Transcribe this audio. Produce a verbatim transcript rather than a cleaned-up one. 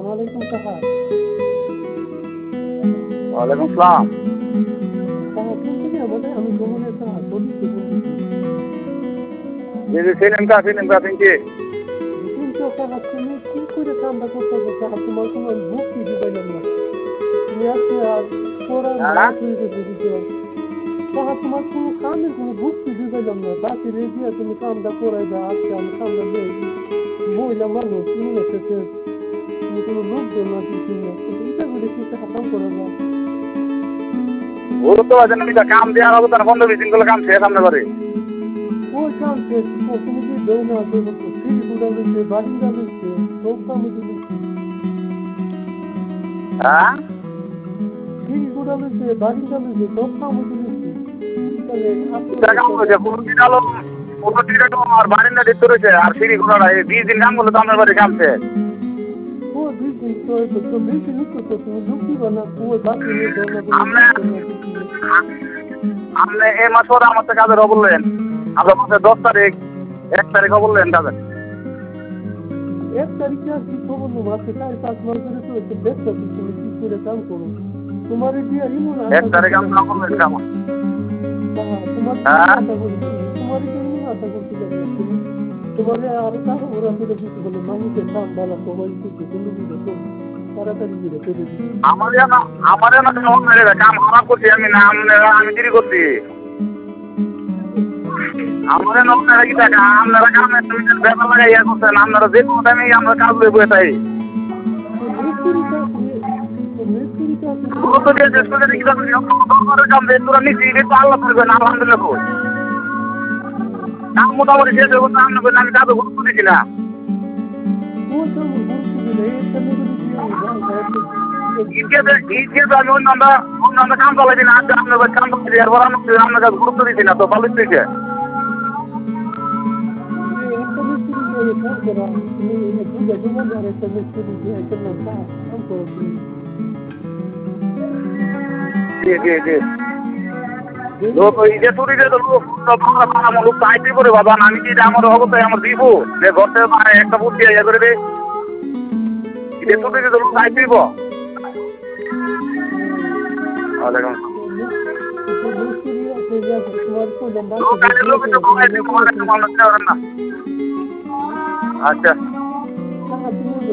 ওয়ালাইকুম সালাম। ওয়ালাইকুম সালাম। সাহা কোন থেকে আমাদের আমি ভ্রমণের সাহা বলছি বলছি। এই যে সেলিম কা সেলিম কা থেকে কিন্তু সাহা তুমি কি করে কামটা করতেছো সাহা তোমার কোনো বুদ্ধি দিবাইলাম না। তুমি আজকে আর পড়ার হ্যাঁ লাভ হয়ে গেছে বুঝছো। সাহা তোমার কোনো কামের কোনো বুদ্ধি দিবাইলাম না। বাকি রেডিয়া তুমি কামটা করাইবা আজকে আমি কামটা দেই। মহিলা মানুষ তুমি একটা তুমি কোনো লোকজন না কিছু না। এটা করে কি সাহা কাম করাবা? ওর তো আছে না কাম দেওয়ার হবে তার বন্ধ বিশিং গুলো কাম শেষ সামনে করে ওই কাম শেষ তুমি কি দেও না দেবো তো ফিরি গুড়া লইছে বাড়িটা লইছে সব কাম দিচ্ছি হ্যাঁ ফিরি গুড়া লইছে বাড়িটা লইছে সব কাম দিচ্ছি তাহলে এটা কাম হয়েছে পুরো দিন আলো পুরো দিন আর বারিন্দা দিতে রয়েছে আর সিঁড়ি ঘোড়া বিশ দিন কাম করলে তো আপনার বাড়ি কাম শেষ ও বিশ দিন তো তো বিশ দিন তো তুমি লোক দিবা না ও বাকি নিয়ে দেও না আমরা আপনি এই মাস পরে আমার থেকে কাজের বললেন আপনার মাসের দশ তারিখ এক তারিখ বললেন কাজের এক তারিখে আর কি খবর নেবো আজকে চার পাঁচ মাস ধরে তো একটু ব্যস্ত আছি তুমি কি করে কাম করো তোমার দিয়ে ইমন এক তারিখ আমরা বললেন কাম তোমার হ্যাঁ আশা করি তোমার জন্য আশা করতে যাবে তুমি তোমার আরো কারো ওরা করে দিতে বলে মানুষের দাম বাড়া সবাই কিছু কিন্তু বুঝে তাড়াতাড়ি করে করে দিই আমার যেন আমার যেন কেমন মেরে কাম খারাপ করছি আমি না আমি দেরি করছি আমাদের আপনারা কি টাকা আপনারা কামের ব্যাপার লাগাই ইয়া করছেন আপনারা যে কোনো টাইমে আমরা কাজ লইব এটাই গুরুত্ব দিয়ে চেষ্টা করে দেখি কাম দিয়ে তোরা নিচ্ছি কিন্তু আল্লাহ করবেন আলহামদুলিল্লাহ কই কাম মোটামুটি শেষ হয়ে গেছে আপনি বললেন আমি কাজে গুরুত্ব দিচ্ছি না ইতিহাসে ইতিহাসে আমি অন্য আমরা অন্য আমরা কাম চালাইছি না আজকে আপনার কাম চালাইছি এরপর আপনার কাছে গুরুত্ব দিচ্ছি না তো ভালো দিচ্ছে জি জি জি লোক ওই যে চুরি যে লোক আমার লোক চাইতে করে বাবা আমি কি আমার অবস্থায় আমার দিব যে ঘর থেকে একটা বুদ্ধি ইয়ে করে দে যে চুরি যে লোক চাই দিব ওয়ালাইকুম আচ্ছা